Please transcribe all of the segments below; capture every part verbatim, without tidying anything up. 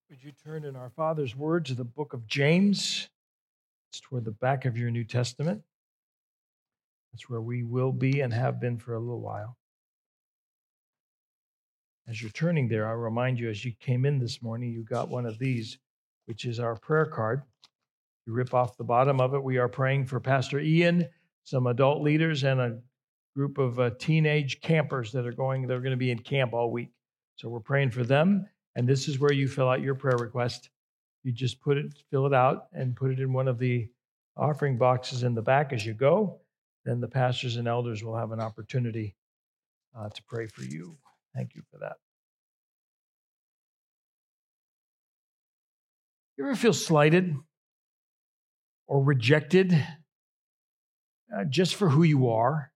Would you turn in our Father's Word to the book of James? It's toward the back of your New Testament. That's where we will be and have been for a little while. As you're turning there, I'll remind you, as you came in this morning, you got one of these, which is our prayer card. You rip off the bottom of it. We are praying for Pastor Ian, some adult leaders, and a group of uh, teenage campers that are going, they're going to be in camp all week. So we're praying for them. And this is where you fill out your prayer request. You just put it, fill it out, and put it in one of the offering boxes in the back as you go. Then the pastors and elders will have an opportunity uh, to pray for you. Thank you for that. You ever feel slighted or rejected uh, just for who you are?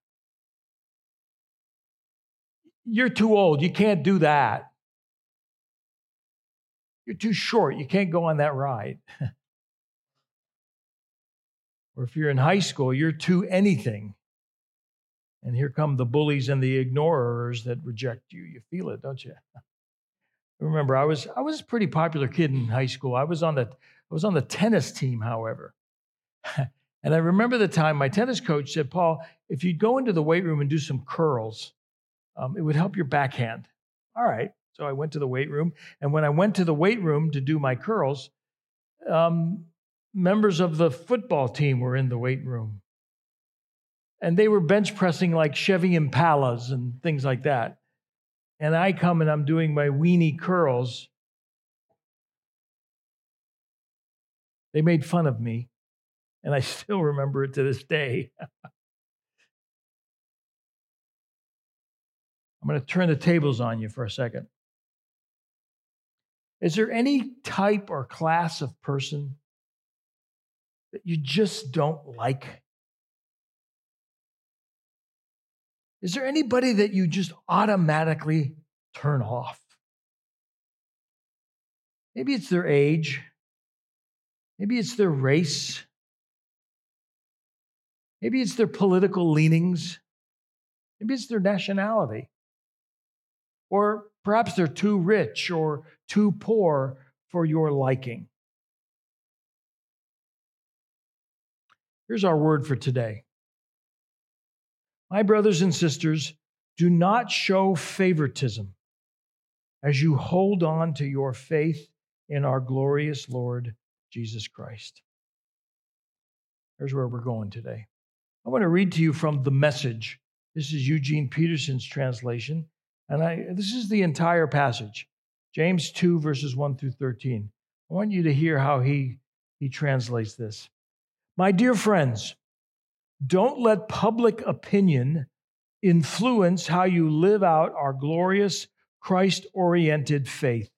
You're too old. You can't do that. You're too short. You can't go on that ride. Or if you're in high school, you're too anything. And here come the bullies and the ignorers that reject you. You feel it, don't you? Remember, I was I was a pretty popular kid in high school. I was on the I was on the tennis team, however. And I remember the time my tennis coach said, Paul, if you'd go into the weight room and do some curls, um, it would help your backhand. All right. So I went to the weight room. And when I went to the weight room to do my curls, um, members of the football team were in the weight room. And they were bench pressing like Chevy Impalas and things like that. And I come and I'm doing my weenie curls. They made fun of me. And I still remember it to this day. I'm going to turn the tables on you for a second. Is there any type or class of person that you just don't like? Is there anybody that you just automatically turn off? Maybe it's their age. Maybe it's their race. Maybe it's their political leanings. Maybe it's their nationality. Or perhaps they're too rich or too poor for your liking. Here's our word for today. My brothers and sisters, do not show favoritism as you hold on to your faith in our glorious Lord Jesus Christ. Here's where we're going today. I want to read to you from The Message. This is Eugene Peterson's translation, and I, this is the entire passage, James two, verses one through thirteen. I want you to hear how he, he translates this. My dear friends, don't let public opinion influence how you live out our glorious, Christ-oriented faith.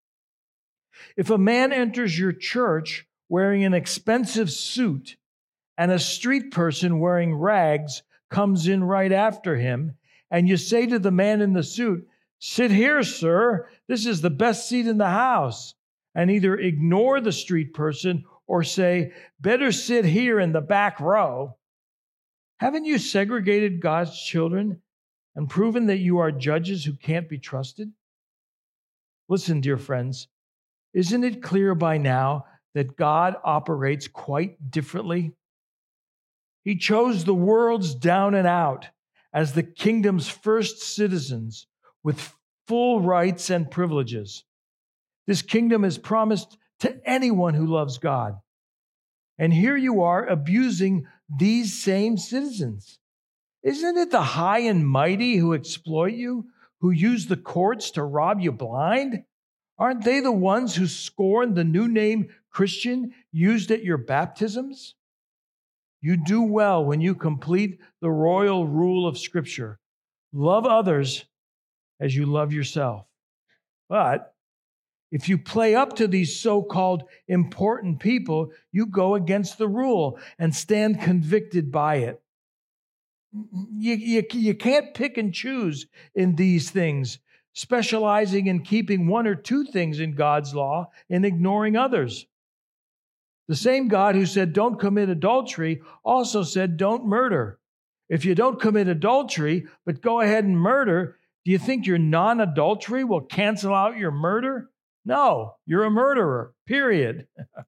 If a man enters your church wearing an expensive suit and a street person wearing rags comes in right after him, and you say to the man in the suit, sit here, sir, this is the best seat in the house, and either ignore the street person or say, better sit here in the back row, haven't you segregated God's children and proven that you are judges who can't be trusted? Listen, dear friends, isn't it clear by now that God operates quite differently? He chose the world's down and out as the kingdom's first citizens with full rights and privileges. This kingdom is promised to anyone who loves God. And here you are abusing these same citizens. Isn't it the high and mighty who exploit you, who use the courts to rob you blind? Aren't they the ones who scorn the new name Christian used at your baptisms? You do well when you complete the royal rule of Scripture. Love others as you love yourself. But if you play up to these so-called important people, you go against the rule and stand convicted by it. You, you, you can't pick and choose in these things, specializing in keeping one or two things in God's law and ignoring others. The same God who said, don't commit adultery, also said, don't murder. If you don't commit adultery, but go ahead and murder, do you think your non-adultery will cancel out your murder? No, you're a murderer, period.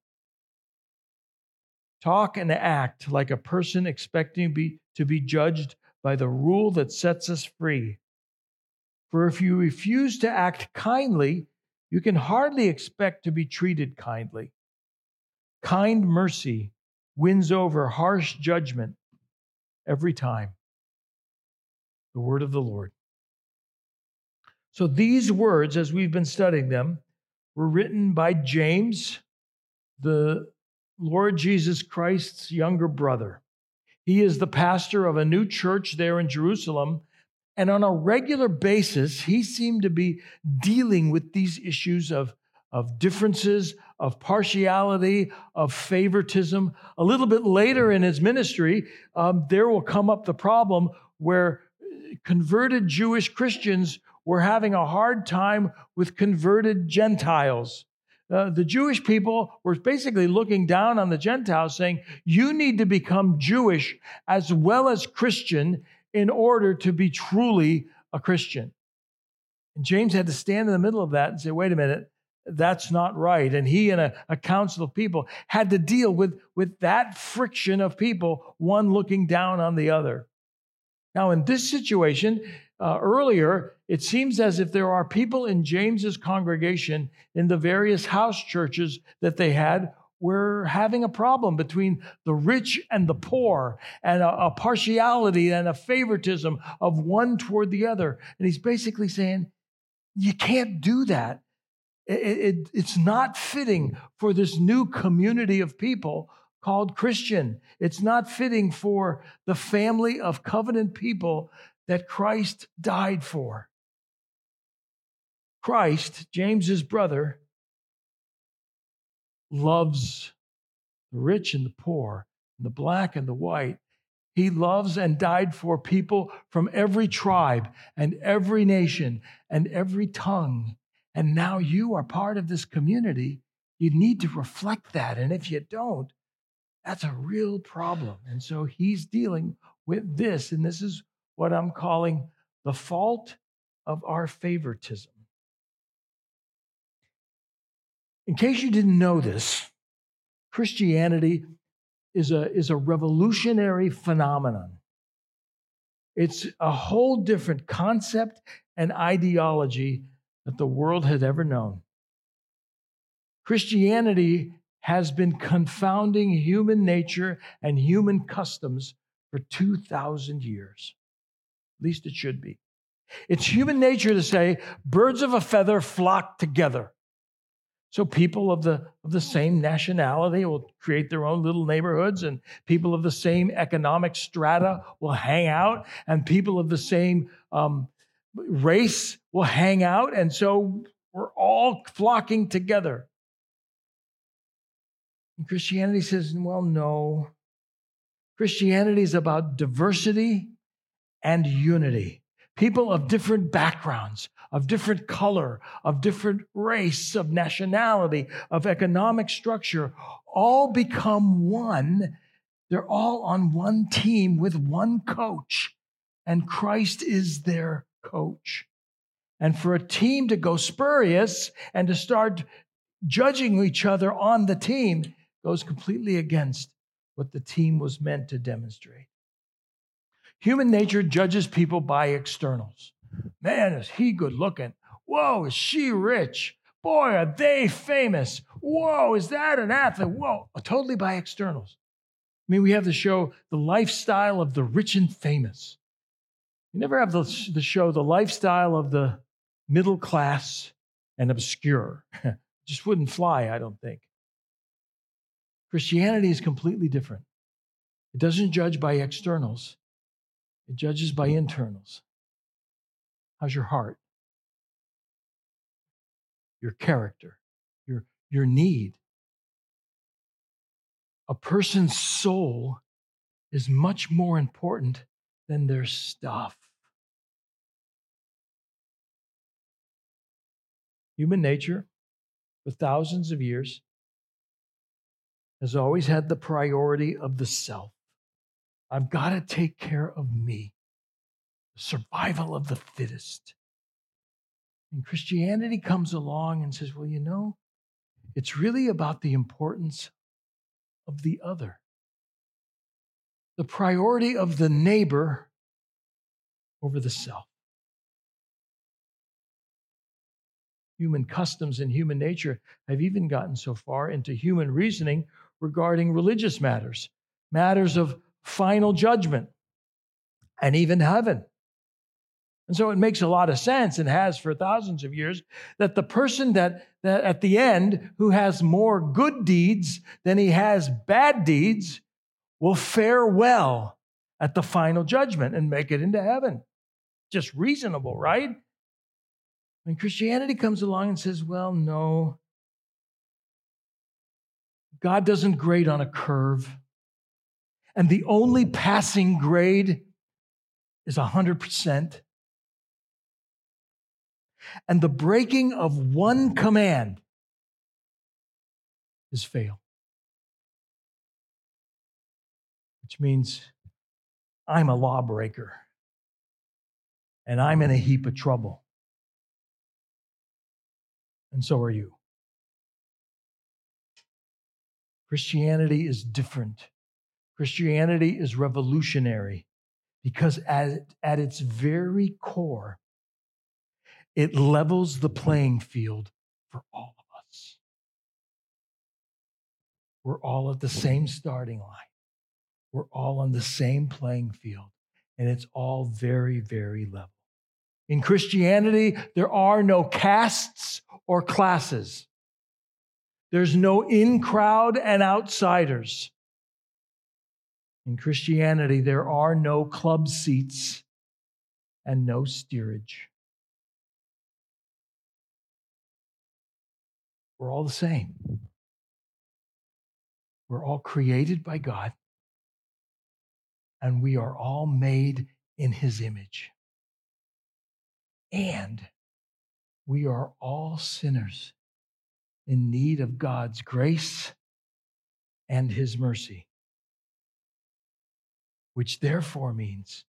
Talk and act like a person expecting to be, to be judged by the rule that sets us free. For if you refuse to act kindly, you can hardly expect to be treated kindly. Kind mercy wins over harsh judgment every time. The word of the Lord. So these words, as we've been studying them, were written by James, the Lord Jesus Christ's younger brother. He is the pastor of a new church there in Jerusalem. And on a regular basis, he seemed to be dealing with these issues of, of differences, of partiality, of favoritism. A little bit later in his ministry, um, there will come up the problem where converted Jewish Christians were having a hard time with converted Gentiles. Uh, the Jewish people were basically looking down on the Gentiles, saying, you need to become Jewish as well as Christian in order to be truly a Christian. And James had to stand in the middle of that and say, wait a minute, that's not right. And he and a, a council of people had to deal with, with that friction of people, one looking down on the other. Now, in this situation, uh, earlier, it seems as if there are people in James's congregation in the various house churches that they had were having a problem between the rich and the poor, and a, a partiality and a favoritism of one toward the other. And he's basically saying, you can't do that. It, it, it's not fitting for this new community of people called Christian. It's not fitting for the family of covenant people that Christ died for. Christ, James's brother, loves the rich and the poor, and the black and the white. He loves and died for people from every tribe and every nation and every tongue. And now you are part of this community. You need to reflect that. And if you don't, that's a real problem. And so he's dealing with this. And this is what I'm calling the fault of our favoritism. In case you didn't know this, Christianity is a, is a revolutionary phenomenon. It's a whole different concept and ideology that the world had ever known. Christianity has been confounding human nature and human customs for two thousand years. At least it should be. It's human nature to say, birds of a feather flock together. So people of the, of the same nationality will create their own little neighborhoods, and people of the same economic strata will hang out, and people of the same um, race will hang out, and so we're all flocking together. And Christianity says, well, no. Christianity is about diversity and unity. People of different backgrounds, of different color, of different race, of nationality, of economic structure, all become one. They're all on one team with one coach, and Christ is their coach. And for a team to go spurious and to start judging each other on the team goes completely against what the team was meant to demonstrate. Human nature judges people by externals. Man, is he good looking? Whoa, is she rich? Boy, are they famous? Whoa, is that an athlete? Whoa, totally by externals. I mean, we have the show, The Lifestyle of the Rich and Famous. You never have the, the show, The Lifestyle of the Middle Class and Obscure. It just wouldn't fly, I don't think. Christianity is completely different. It doesn't judge by externals. It judges by internals. How's your heart? Your character, your, your need. A person's soul is much more important than their stuff. Human nature, for thousands of years, has always had the priority of the self. I've got to take care of me. The survival of the fittest. And Christianity comes along and says, well, you know, it's really about the importance of the other, the priority of the neighbor over the self. Human customs and human nature have even gotten so far into human reasoning regarding religious matters, matters of final judgment, and even heaven. And so it makes a lot of sense, and has for thousands of years, that the person that, that at the end who has more good deeds than he has bad deeds will fare well at the final judgment and make it into heaven. Just reasonable, right? When Christianity comes along and says, well, no, God doesn't grade on a curve, and the only passing grade is one hundred percent. And the breaking of one command is fail. Which means I'm a lawbreaker, and I'm in a heap of trouble. And so are you. Christianity is different. Christianity is revolutionary because at, at its very core, it levels the playing field for all of us. We're all at the same starting line. We're all on the same playing field, and it's all very, very level. In Christianity, there are no castes or classes. There's no in-crowd and outsiders. In Christianity, there are no club seats and no steerage. We're all the same. We're all created by God, and we are all made in His image. And we are all sinners in need of God's grace and His mercy, which therefore means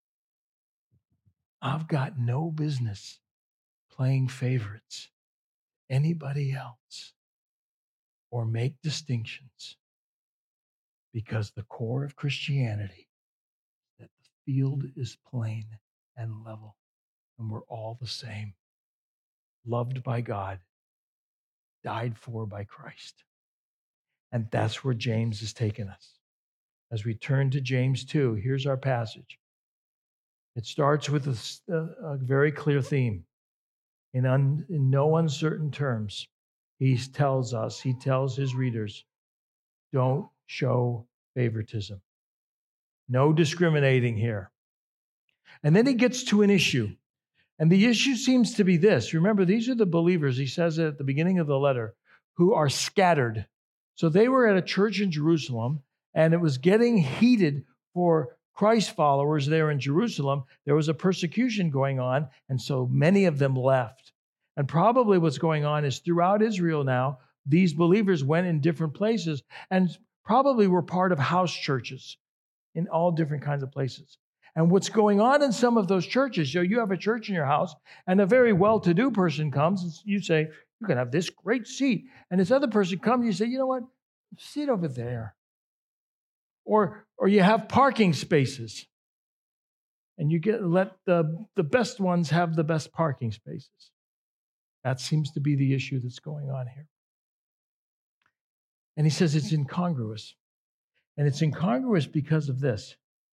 I've got no business playing favorites, anybody else, or make distinctions, because the core of Christianity is that the field is plain and level, and we're all the same, loved by God, died for by Christ. And that's where James has taken us. As we turn to James two, here's our passage. It starts with a, a very clear theme. In, un, in no uncertain terms, he tells us, he tells his readers, don't show favoritism. No discriminating here. And then he gets to an issue. And the issue seems to be this. Remember, these are the believers, he says it at the beginning of the letter, who are scattered. So they were at a church in Jerusalem, and it was getting heated for Christ followers there in Jerusalem. There was a persecution going on, and so many of them left. And probably what's going on is throughout Israel now, these believers went in different places and probably were part of house churches in all different kinds of places. And what's going on in some of those churches, so you have a church in your house, and a very well-to-do person comes, and you say, you can have this great seat. And this other person comes, and you say, you know what, sit over there. Or, or you have parking spaces, and you get let the, the best ones have the best parking spaces. That seems to be the issue that's going on here. And he says it's incongruous. And it's incongruous because of this.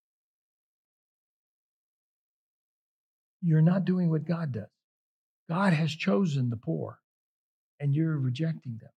You're not doing what God does. God has chosen the poor, and you're rejecting them.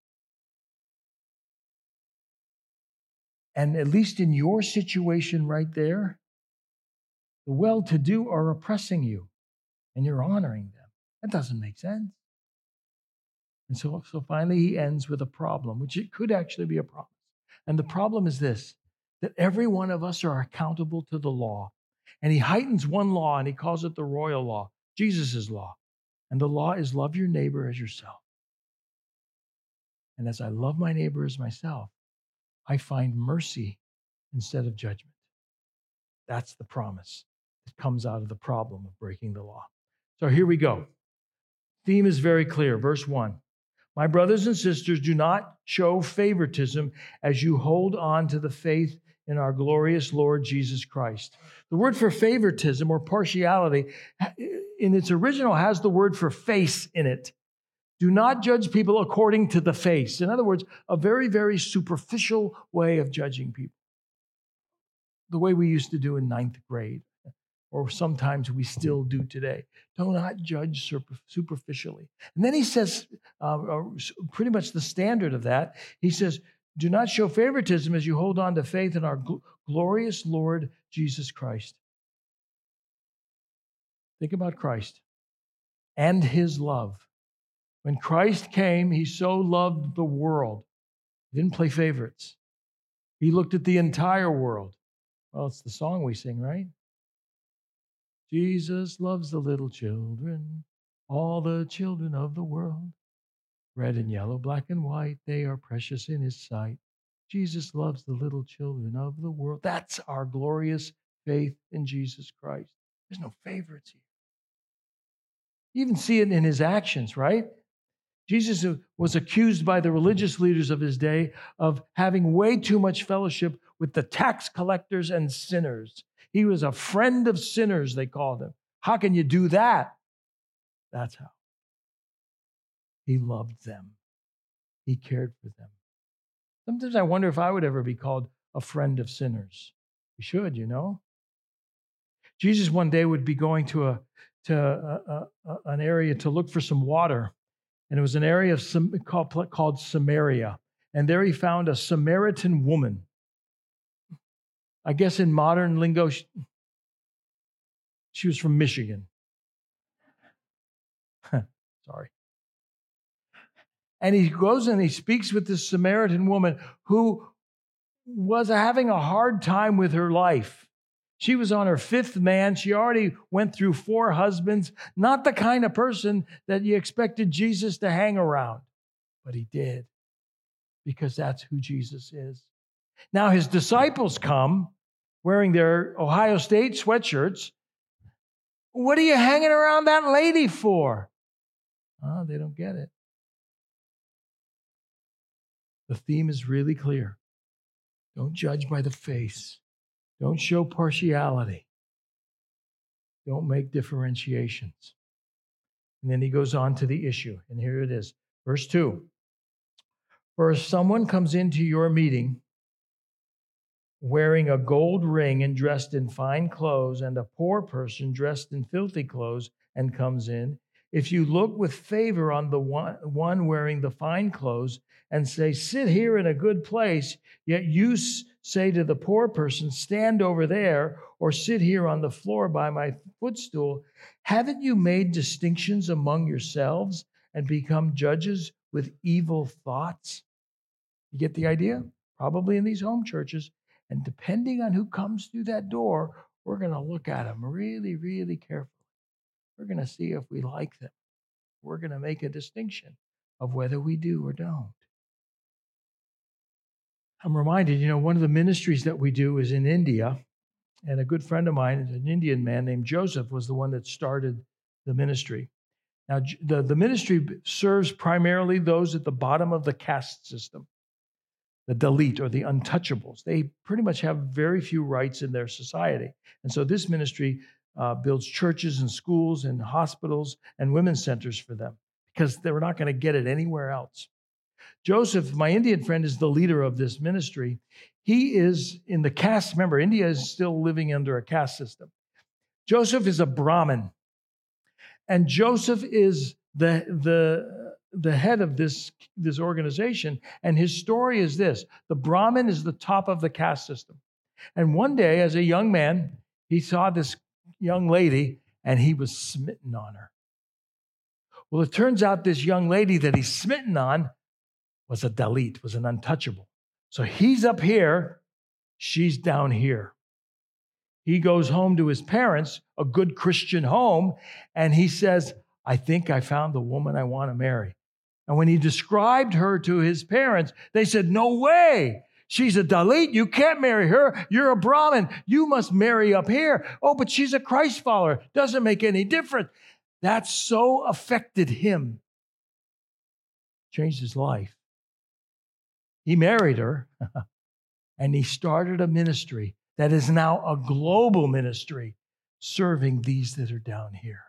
And at least in your situation right there, the well-to-do are oppressing you, and you're honoring them. That doesn't make sense. And so, so finally he ends with a problem, which it could actually be a promise. And the problem is this, that every one of us are accountable to the law. And he heightens one law, and he calls it the royal law, Jesus' law. And the law is love your neighbor as yourself. And as I love my neighbor as myself, I find mercy instead of judgment. That's the promise that comes out of the problem of breaking the law. So here we go. theme is very clear. Verse one. My brothers and sisters, do not show favoritism as you hold on to the faith in our glorious Lord Jesus Christ. The word for favoritism or partiality in its original has the word for face in it. Do not judge people according to the face. In other words, a very, very superficial way of judging people. The way we used to do in ninth grade, or sometimes we still do today. Do not judge superficially. And then he says, uh, pretty much the standard of that, he says, do not show favoritism as you hold on to faith in our gl- glorious Lord Jesus Christ. Think about Christ and his love. When Christ came, he so loved the world. He didn't play favorites. He looked at the entire world. Well, it's the song we sing, right? Jesus loves the little children, all the children of the world. Red and yellow, black and white, they are precious in his sight. Jesus loves the little children of the world. That's our glorious faith in Jesus Christ. There's no favorites here. You even see it in his actions, right? Jesus was accused by the religious leaders of his day of having way too much fellowship with the tax collectors and sinners. He was a friend of sinners, they called him. How can you do that? That's how. He loved them. He cared for them. Sometimes I wonder if I would ever be called a friend of sinners. We should, you know. Jesus one day would be going to a to a, a, an area to look for some water. And it was an area of some, called, called Samaria. And there he found a Samaritan woman. I guess in modern lingo, she, she was from Michigan. Sorry. And he goes and he speaks with this Samaritan woman who was having a hard time with her life. She was on her fifth man. She already went through four husbands. Not the kind of person that you expected Jesus to hang around. But he did, because that's who Jesus is. Now his disciples come wearing their Ohio State sweatshirts. What are you hanging around that lady for? Oh, they don't get it. The theme is really clear. Don't judge by the face. Don't show partiality. Don't make differentiations. And then he goes on to the issue. And here it is. Verse two. For if someone comes into your meeting wearing a gold ring and dressed in fine clothes, and a poor person dressed in filthy clothes and comes in, if you look with favor on the one, one wearing the fine clothes and say, sit here in a good place, yet you say to the poor person, stand over there, or sit here on the floor by my footstool, haven't you made distinctions among yourselves and become judges with evil thoughts? You get the idea? Probably in these home churches. And depending on who comes through that door, we're going to look at them really, really carefully. We're going to see if we like them. We're going to make a distinction of whether we do or don't. I'm reminded, you know, one of the ministries that we do is in India. And a good friend of mine, an Indian man named Joseph, was the one that started the ministry. Now, the, the ministry serves primarily those at the bottom of the caste system, the Dalit or the untouchables. They pretty much have very few rights in their society. And so this ministry uh, builds churches and schools and hospitals and women's centers for them because they're not going to get it anywhere else. Joseph, my Indian friend, is the leader of this ministry. He is in the caste. Remember, India is still living under a caste system. Joseph is a Brahmin. And Joseph is the, the, the head of this, this organization. And his story is this. The Brahmin is the top of the caste system. And one day, as a young man, he saw this young lady, and he was smitten on her. Well, it turns out this young lady that he's smitten on was a Dalit, was an untouchable. So he's up here, she's down here. He goes home to his parents, a good Christian home, and he says, I think I found the woman I want to marry. And when he described her to his parents, they said, no way. She's a Dalit. You can't marry her. You're a Brahmin. You must marry up here. Oh, but she's a Christ follower. Doesn't make any difference. That so affected him, changed his life. He married her, and he started a ministry that is now a global ministry serving these that are down here.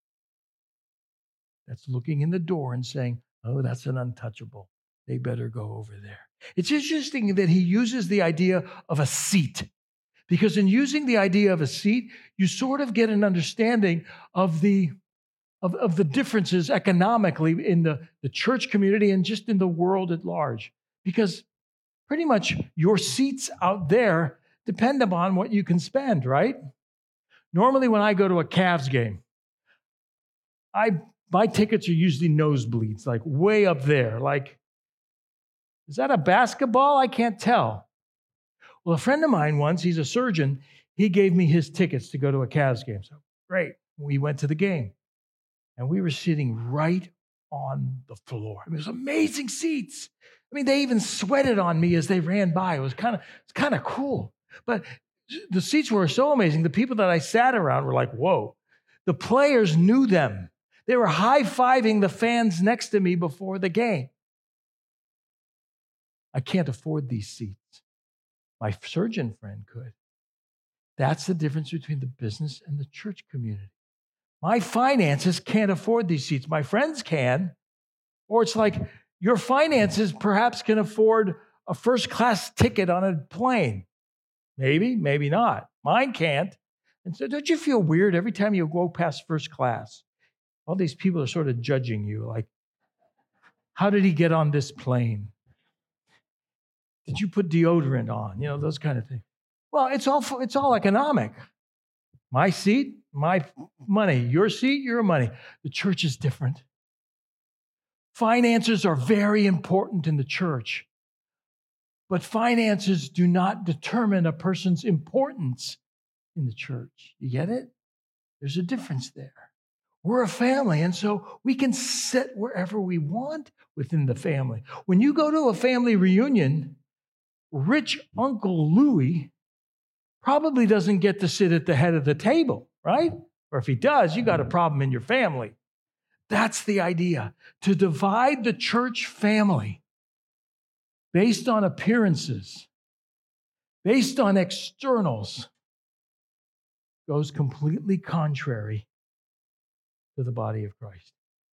That's looking in the door and saying, oh, that's an untouchable. They better go over there. It's interesting that he uses the idea of a seat, because in using the idea of a seat, you sort of get an understanding of the, of, of the differences economically in the, the church community and just in the world at large. Because pretty much your seats out there depend upon what you can spend, right? Normally when I go to a Cavs game, I my tickets are usually nosebleeds, like way up there. Like, is that a basketball? I can't tell. Well, a friend of mine once, he's a surgeon, he gave me his tickets to go to a Cavs game. So great. We went to the game, and we were sitting right on the floor. I mean, it was amazing seats. I mean, they even sweated on me as they ran by. It was kind of it's kind of cool. But the seats were so amazing. The people that I sat around were like, whoa. The players knew them. They were high-fiving the fans next to me before the game. I can't afford these seats. My surgeon friend could. That's the difference between the business and the church community. My finances can't afford these seats. My friends can. Or it's like your finances perhaps can afford a first-class ticket on a plane. Maybe, maybe not. Mine can't. And so don't you feel weird every time you go past first class? All these people are sort of judging you, like, how did he get on this plane? Did you put deodorant on? You know, those kind of things. Well, it's all it's all economic. My seat, my money. Your seat, your money. The church is different. Finances are very important in the church, but finances do not determine a person's importance in the church. You get it? There's a difference there. We're a family, and so we can sit wherever we want within the family. When you go to a family reunion, rich Uncle Louie probably doesn't get to sit at the head of the table, right? Or if he does, you got a problem in your family. That's the idea, to divide the church family based on appearances, based on externals, goes completely contrary to the body of Christ.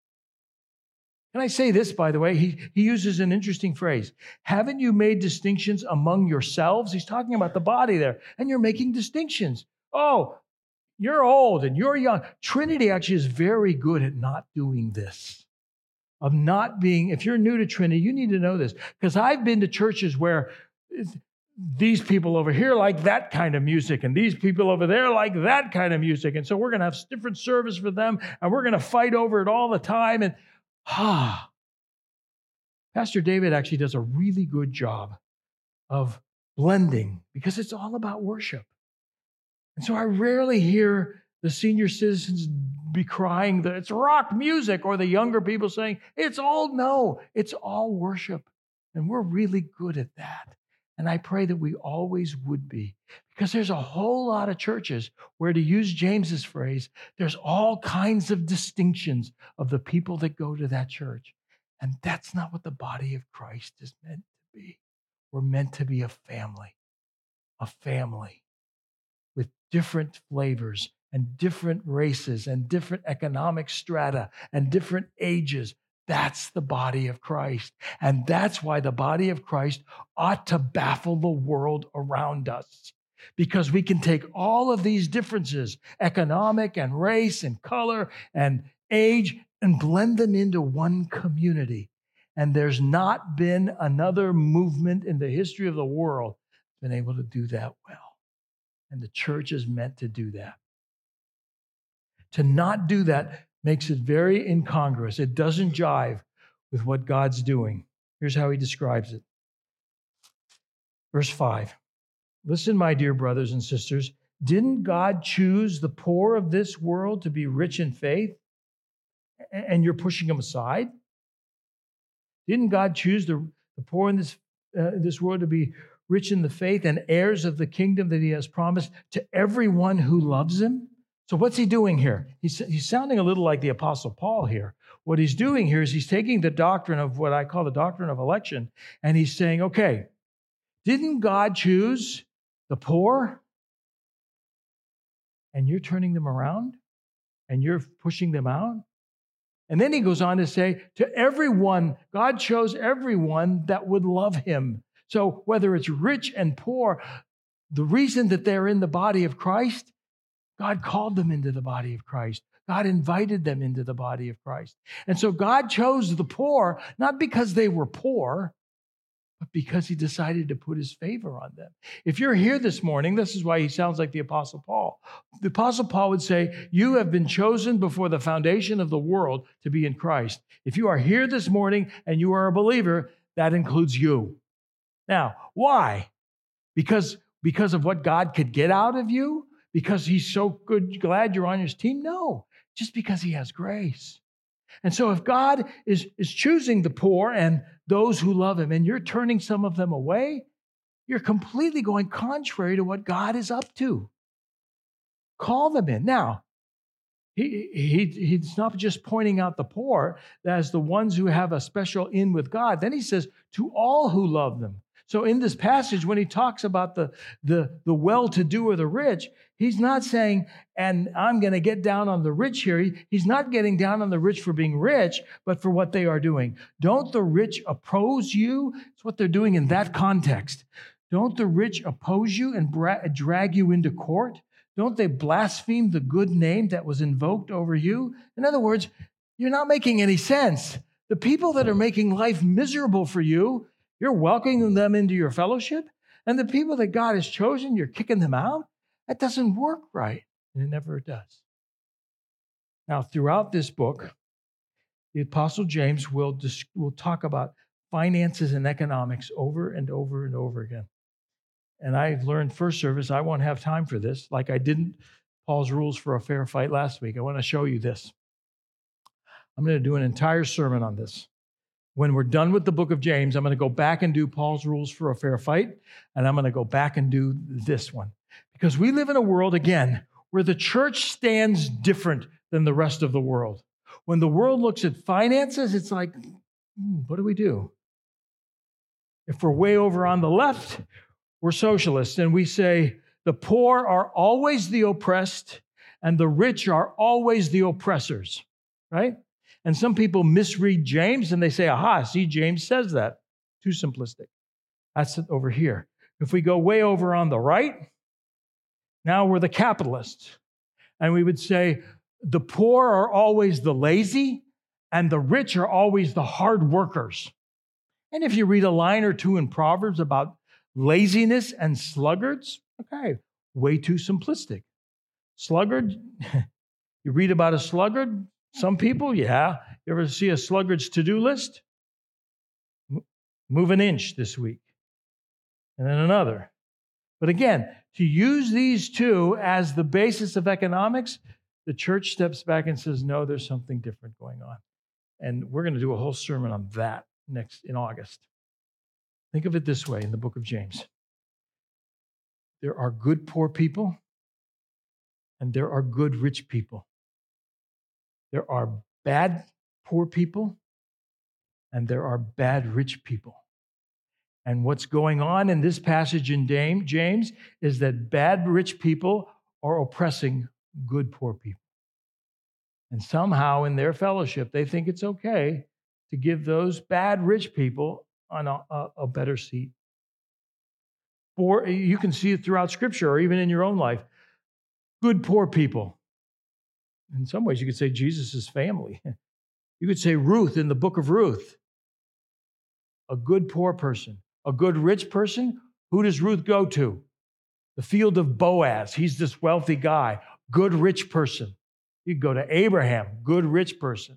Can I say this, by the way? He, he uses an interesting phrase. Haven't you made distinctions among yourselves? He's talking about the body there, and you're making distinctions. Oh, you're old and you're young. Trinity actually is very good at not doing this, of not being, if you're new to Trinity, you need to know this, because I've been to churches where these people over here like that kind of music, and these people over there like that kind of music. And so we're going to have different service for them, and we're going to fight over it all the time. And ah, Pastor David actually does a really good job of blending, because it's all about worship. And so I rarely hear the senior citizens be crying that it's rock music, or the younger people saying it's all, no, it's all worship. And we're really good at that. And I pray that we always would be, because there's a whole lot of churches where, to use James's phrase, there's all kinds of distinctions of the people that go to that church. And that's not what the body of Christ is meant to be. We're meant to be a family, a family with different flavors and different races and different economic strata and different ages. That's the body of Christ. And that's why the body of Christ ought to baffle the world around us. Because we can take all of these differences, economic and race and color and age, and blend them into one community. And there's not been another movement in the history of the world that's been able to do that well. And the church is meant to do that. To not do that makes it very incongruous. It doesn't jive with what God's doing. Here's how he describes it. Verse five. Listen, my dear brothers and sisters, didn't God choose the poor of this world to be rich in faith, and you're pushing them aside? Didn't God choose the, the poor in this, uh, this world to be rich in the faith and heirs of the kingdom that he has promised to everyone who loves him? So what's he doing here? He's, he's sounding a little like the Apostle Paul here. What he's doing here is he's taking the doctrine of what I call the doctrine of election, and he's saying, okay, didn't God choose the poor? And you're turning them around? And you're pushing them out? And then he goes on to say, to everyone, God chose everyone that would love him. So whether it's rich and poor, the reason that they're in the body of Christ, God called them into the body of Christ. God invited them into the body of Christ. And so God chose the poor, not because they were poor, but because he decided to put his favor on them. If you're here this morning, this is why he sounds like the Apostle Paul. The Apostle Paul would say, you have been chosen before the foundation of the world to be in Christ. If you are here this morning and you are a believer, that includes you. Now, why? Because, because of what God could get out of you? Because he's so good, glad you're on his team? No, just because he has grace. And so if God is, is choosing the poor and those who love him, and you're turning some of them away, you're completely going contrary to what God is up to. Call them in. Now, he, he, he's not just pointing out the poor as the ones who have a special in with God. Then he says, to all who love them. So in this passage, when he talks about the, the, the well-to-do or the rich, he's not saying, and I'm going to get down on the rich here. He, he's not getting down on the rich for being rich, but for what they are doing. Don't the rich oppose you? It's what they're doing in that context. Don't the rich oppose you and bra- drag you into court? Don't they blaspheme the good name that was invoked over you? In other words, you're not making any sense. The people that are making life miserable for you, you're welcoming them into your fellowship, and the people that God has chosen, you're kicking them out? That doesn't work right, and it never does. Now, throughout this book, the Apostle James will, dis- will talk about finances and economics over and over and over again. And I learned first service, I won't have time for this, like I didn't Paul's rules for a fair fight last week. I want to show you this. I'm going to do an entire sermon on this. When we're done with the book of James, I'm going to go back and do Paul's rules for a fair fight, and I'm going to go back and do this one. Because we live in a world, again, where the church stands different than the rest of the world. When the world looks at finances, it's like, hmm, what do we do? If we're way over on the left, we're socialists, and we say the poor are always the oppressed, and the rich are always the oppressors, right? And some people misread James and they say, aha, see, James says that. Too simplistic. That's it over here. If we go way over on the right, now we're the capitalists. And we would say the poor are always the lazy and the rich are always the hard workers. And if you read a line or two in Proverbs about laziness and sluggards, okay, way too simplistic. Sluggard, you read about a sluggard, some people, yeah. You ever see a sluggard's to-do list? Move an inch this week, and then another. But again, to use these two as the basis of economics, the church steps back and says, no, there's something different going on. And we're going to do a whole sermon on that next in August. Think of it this way in the book of James. There are good poor people, and there are good rich people. There are bad poor people, and there are bad rich people. And what's going on in this passage in James is that bad rich people are oppressing good poor people. And somehow in their fellowship, they think it's okay to give those bad rich people on a, a, a better seat. Or you can see it throughout Scripture or even in your own life. Good poor people. In some ways, you could say Jesus' family. You could say Ruth in the book of Ruth. A good poor person. A good rich person. Who does Ruth go to? The field of Boaz. He's this wealthy guy. Good rich person. You go to Abraham. Good rich person.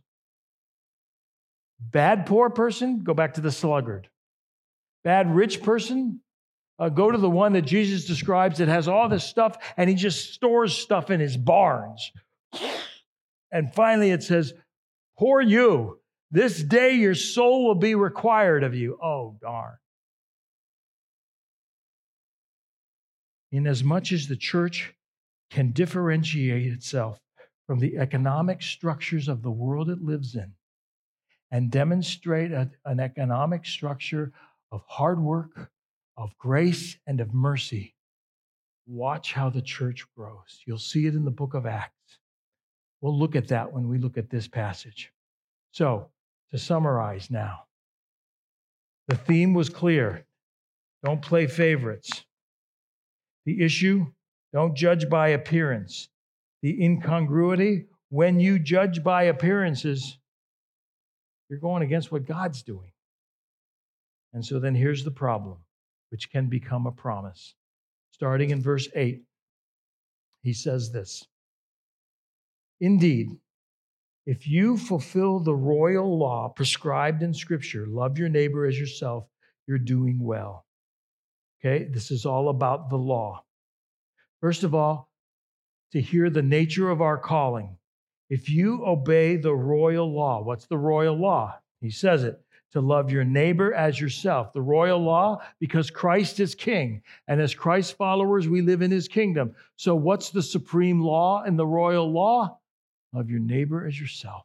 Bad poor person, go back to the sluggard. Bad rich person, uh, go to the one that Jesus describes that has all this stuff and he just stores stuff in his barns. And finally it says, poor you, this day your soul will be required of you. Oh, darn. Inasmuch as the church can differentiate itself from the economic structures of the world it lives in and demonstrate a, an economic structure of hard work, of grace, and of mercy, watch how the church grows. You'll see it in the book of Acts. We'll look at that when we look at this passage. So, to summarize now, the theme was clear. Don't play favorites. The issue, don't judge by appearance. The incongruity, when you judge by appearances, you're going against what God's doing. And so then here's the problem, which can become a promise. Starting in verse eight, he says this, "Indeed, if you fulfill the royal law prescribed in Scripture, love your neighbor as yourself, you're doing well." Okay, this is all about the law. First of all, to hear the nature of our calling. If you obey the royal law, what's the royal law? He says it, to love your neighbor as yourself. The royal law, because Christ is king. And as Christ's followers, we live in his kingdom. So what's the supreme law in the royal law? Love your neighbor as yourself.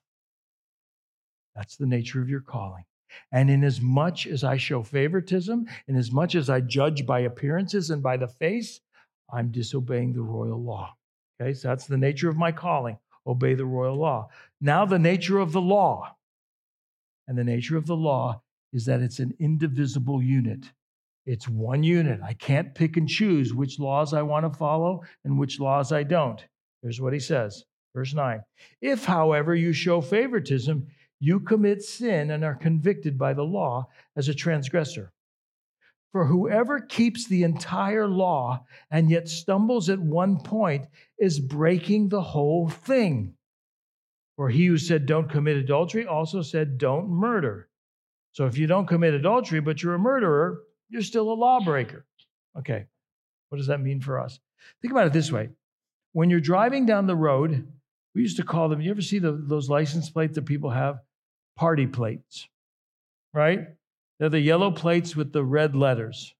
That's the nature of your calling. And inasmuch as I show favoritism, inasmuch as I judge by appearances and by the face, I'm disobeying the royal law. Okay, so that's the nature of my calling. Obey the royal law. Now the nature of the law. And the nature of the law is that it's an indivisible unit. It's one unit. I can't pick and choose which laws I want to follow and which laws I don't. Here's what he says, verse nine. If, however, you show favoritism, you commit sin and are convicted by the law as a transgressor. For whoever keeps the entire law and yet stumbles at one point is breaking the whole thing. For he who said don't commit adultery also said don't murder. So if you don't commit adultery, but you're a murderer, you're still a lawbreaker. Okay, what does that mean for us? Think about it this way. When you're driving down the road, we used to call them, you ever see the, those license plates that people have? Party plates, right? They're the yellow plates with the red letters.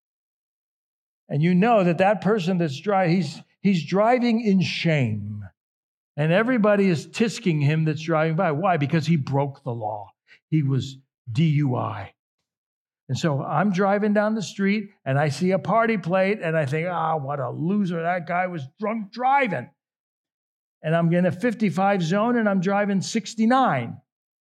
And you know that that person that's driving, he's, he's driving in shame. And everybody is tisking him that's driving by. Why? Because he broke the law. He was D U I. And so I'm driving down the street and I see a party plate and I think, ah, oh, what a loser. That guy was drunk driving. And I'm in a fifty-five zone and I'm driving sixty-nine.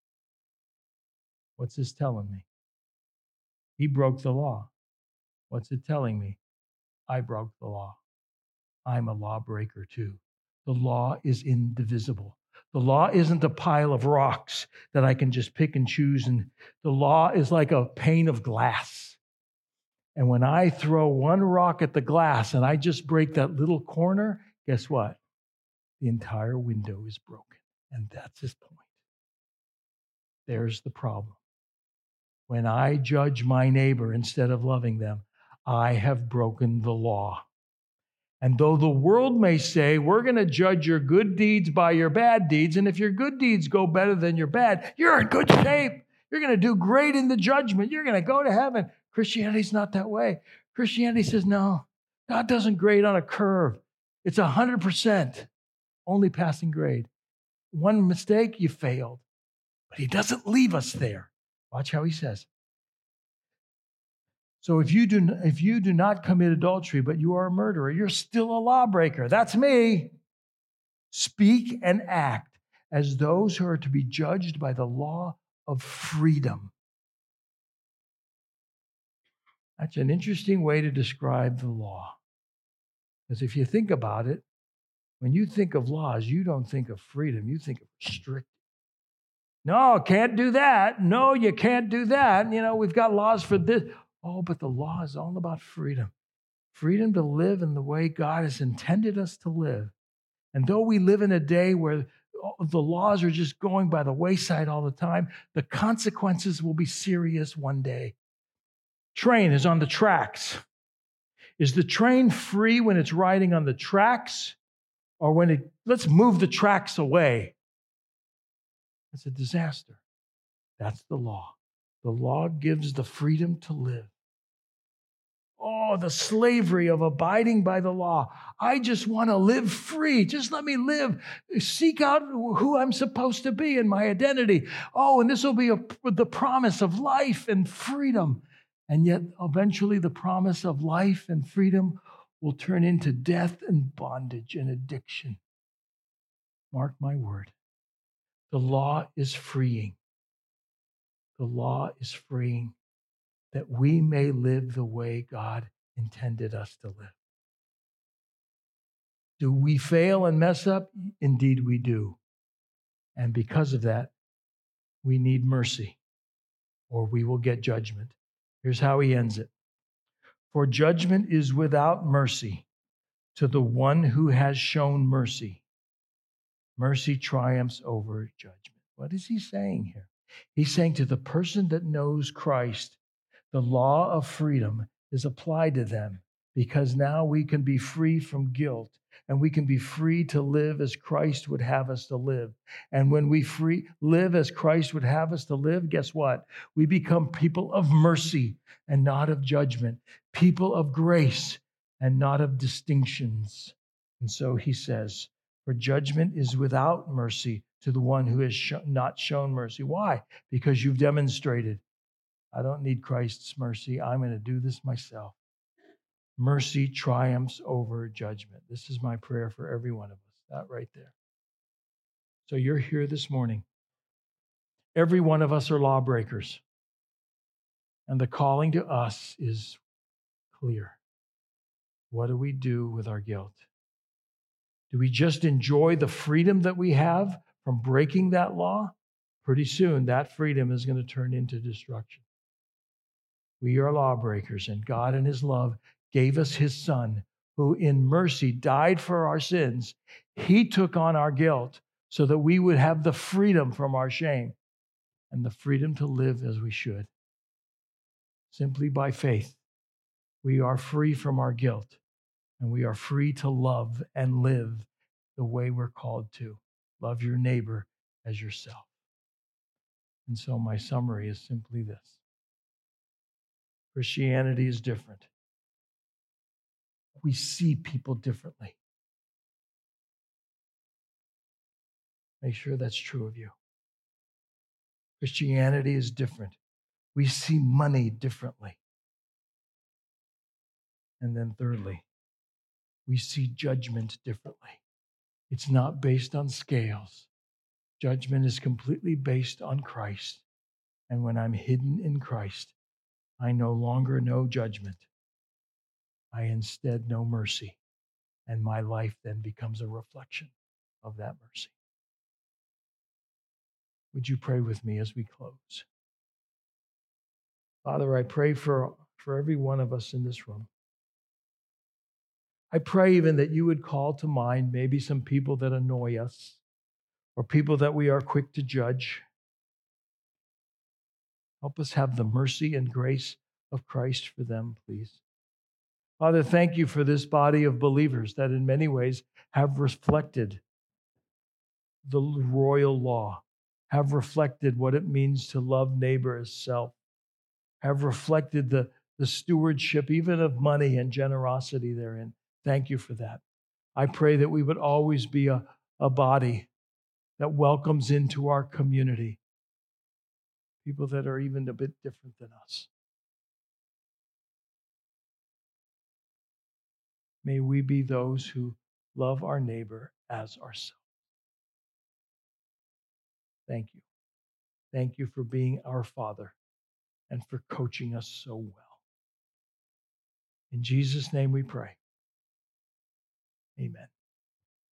What's this telling me? He broke the law. What's it telling me? I broke the law. I'm a lawbreaker too. The law is indivisible. The law isn't a pile of rocks that I can just pick and choose. And the law is like a pane of glass. And when I throw one rock at the glass and I just break that little corner, guess what? The entire window is broken. And that's his point. There's the problem. When I judge my neighbor instead of loving them, I have broken the law. And though the world may say, we're going to judge your good deeds by your bad deeds, and if your good deeds go better than your bad, you're in good shape. You're going to do great in the judgment. You're going to go to heaven. Christianity's not that way. Christianity says, no, God doesn't grade on a curve. It's one hundred percent only passing grade. One mistake, you failed. But he doesn't leave us there. Watch how he says. So if you do if you do not commit adultery, but you are a murderer, you're still a lawbreaker. That's me. Speak and act as those who are to be judged by the law of freedom. That's an interesting way to describe the law. Because if you think about it, when you think of laws, you don't think of freedom, you think of restricted. No, can't do that. No, you can't do that. You know, we've got laws for this. Oh, but the law is all about freedom. Freedom to live in the way God has intended us to live. And though we live in a day where the laws are just going by the wayside all the time, the consequences will be serious one day. Train is on the tracks. Is the train free when it's riding on the tracks? Or when it, let's move the tracks away? It's a disaster. That's the law. The law gives the freedom to live. Oh, oh, the slavery of abiding by the law. I just want to live free. Just let me live. Seek out who I'm supposed to be and my identity. Oh, and this will be a, the promise of life and freedom. And yet, eventually, the promise of life and freedom will turn into death and bondage and addiction. Mark my word. The law is freeing. The law is freeing that we may live the way God intended us to live. Do we fail and mess up? Indeed, we do. And because of that, we need mercy, or we will get judgment. Here's how he ends it. For judgment is without mercy to the one who has shown mercy. Mercy triumphs over judgment. What is he saying here? He's saying to the person that knows Christ, the law of freedom is applied to them because now we can be free from guilt and we can be free to live as Christ would have us to live. And when we free live as Christ would have us to live, guess what? We become people of mercy and not of judgment, people of grace and not of distinctions. And so he says, for judgment is without mercy to the one who has sh- not shown mercy. Why? Because you've demonstrated, I don't need Christ's mercy. I'm going to do this myself. Mercy triumphs over judgment. This is my prayer for every one of us. That right there. So you're here this morning. Every one of us are lawbreakers. And the calling to us is clear. What do we do with our guilt? Do we just enjoy the freedom that we have from breaking that law? Pretty soon, that freedom is going to turn into destruction. We are lawbreakers, and God in his love gave us his son, who in mercy died for our sins. He took on our guilt so that we would have the freedom from our shame and the freedom to live as we should. Simply by faith, we are free from our guilt, and we are free to love and live the way we're called to. Love your neighbor as yourself. And so my summary is simply this. Christianity is different. We see people differently. Make sure that's true of you. Christianity is different. We see money differently. And then thirdly, we see judgment differently. It's not based on scales. Judgment is completely based on Christ. And when I'm hidden in Christ, I no longer know judgment. I instead know mercy. And my life then becomes a reflection of that mercy. Would you pray with me as we close? Father, I pray for, for every one of us in this room. I pray even that you would call to mind maybe some people that annoy us or people that we are quick to judge. Help us have the mercy and grace of Christ for them, please. Father, thank you for this body of believers that in many ways have reflected the royal law, have reflected what it means to love neighbor as self, have reflected the, the stewardship even of money and generosity therein. Thank you for that. I pray that we would always be a, a body that welcomes into our community people that are even a bit different than us. May we be those who love our neighbor as ourselves. Thank you. Thank you for being our Father and for coaching us so well. In Jesus' name we pray. Amen.